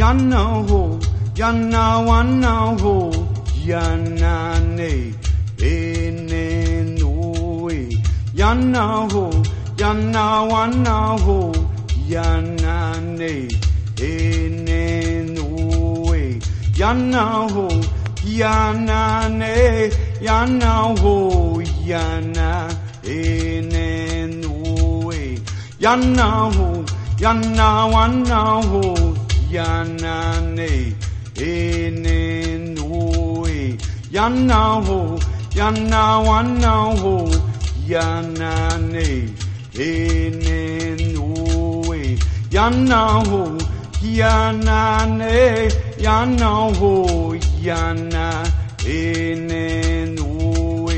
yana ho, yana wana ho, yana ne, ene no e. Yana ho, yana wana ho, yana ne, ene no e. Yana ho, yana ne, yana ho, yana ene no e. Yana ho, yana wana ho, yana ne, ene no e. Yana ho, yana wana ho, yana ne, ene no e. Yana ho, yana ne, yana ho, yana ene no e.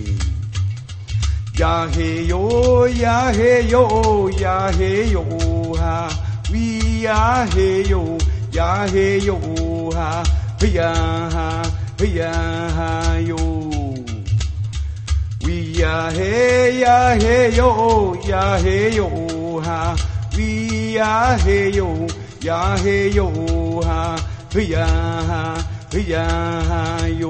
Ya he yo, ya he yo, ya he yo ha. We ya he yo, ya he yo ha. Ya ha, ya ha yo. We ya he yo, ya he yo ha. We ya he yo, ya he yo ha. Ya ha, ya ha yo.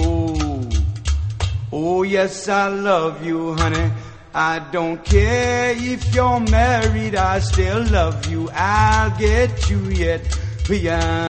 Oh yes, I love you, honey. I don't care if you're married, I still love you. I'll get you yet.